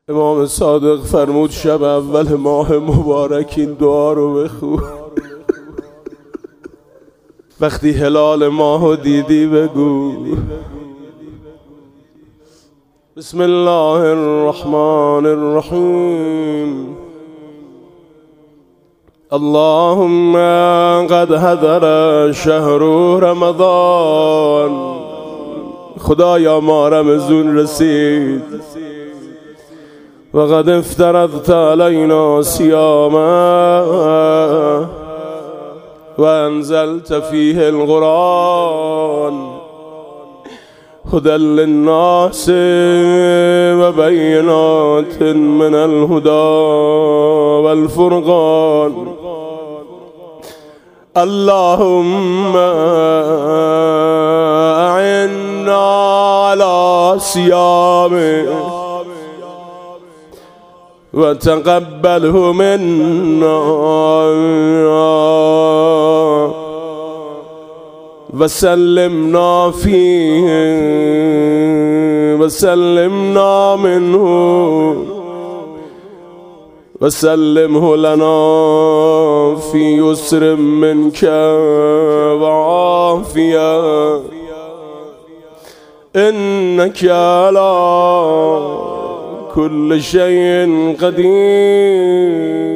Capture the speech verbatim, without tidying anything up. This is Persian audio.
امام صادق فرمود شب اول ماه مبارک این دعا رو بخون. وقتی هلال ماهو دیدی بگو بسم الله الرحمن الرحیم اللهم قد حضر شهر رمضان. خدایا ما رمضان رسید و قد افترضت علینا صیاما و انزلت فیه القرآن هدى للناس و بینات من الهدى والفرقان. اللهم اعنا على صيامه وتقبله منا وسلمنا فيه وسلمنا منه وسلمه لنا في يسر منك وعافية إنك على كل شيء قدير.